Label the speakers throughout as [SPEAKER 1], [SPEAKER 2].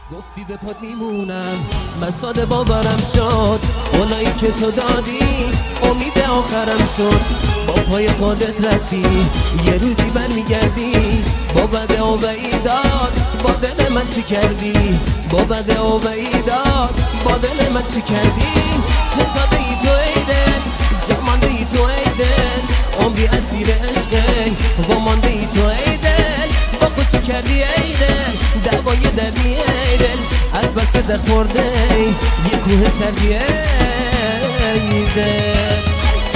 [SPEAKER 1] گفتی به پات میمونم، من ساده باورم شد. اونایی که تو دادی امید آخرم شد. با پای خودت رفتی یه روزی برمیگردی. با بده و وعیدات با دل من چی کردی؟ با بده و وعیدات با دل من چی کردی؟ چه ساده ای تو ای دل، جا مانده ای تو ای دل. عمری اسیر عشقه و مانده ای تو ای دل. با خود چی کردی ای دل؟ دوای دردی ای دل. از بس که زخ خورده یه کوه سردی ای دل.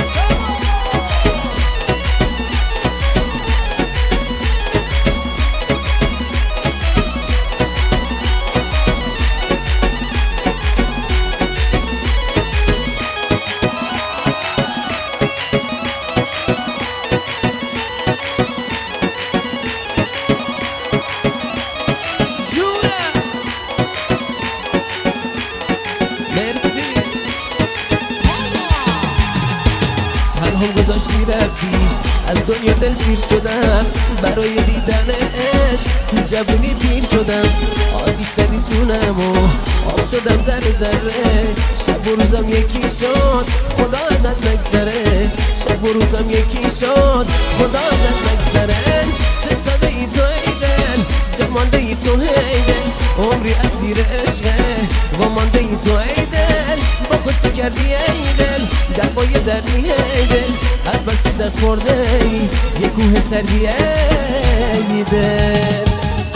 [SPEAKER 1] هم گذاشتی رفتی از دنیا دل سیر شدم. برای دیدن عشق تو جوونی پیر شدم. آتیش زدی جونم و آب شدم ذره ذره. شب و روزم یکی شد خدا ازت مگذره. شب و روزم یکی شد خدا ازت مگذره. چه ساده ای تو ای دل، جا مانده ای تو ای دل. عمری اسیر عشقه و مانده ای تو ای دل. با خود چه کردی ای دل؟ دوای دردی ای دل. از بس که زخ خورده یه کوه سردی ای دل.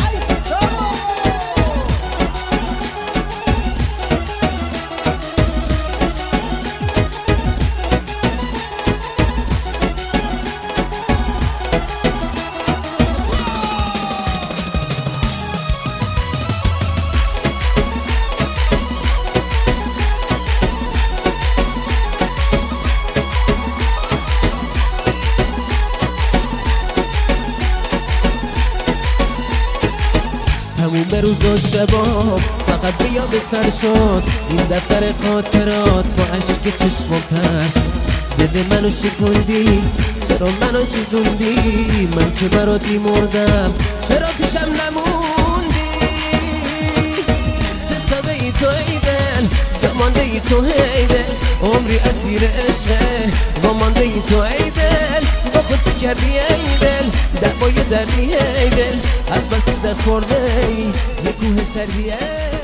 [SPEAKER 1] تموم روز و شبا فقط به یادتر شد. این دفتر خاطرات با عشق چشمم تر شد. دل منو شکوندی، چرا منو چیزوندی؟ من که براتی مردم، چرا پیشم نموندی؟ چه ساده ای تو ای دل، جا مانده ای تو ای دل. عمری اسیر عشقه و مانده ای تو ای دل. با خود چی کردی ای دل؟ دوای دردی ای دل. از بس که زخ خورده یه کوه سردی ای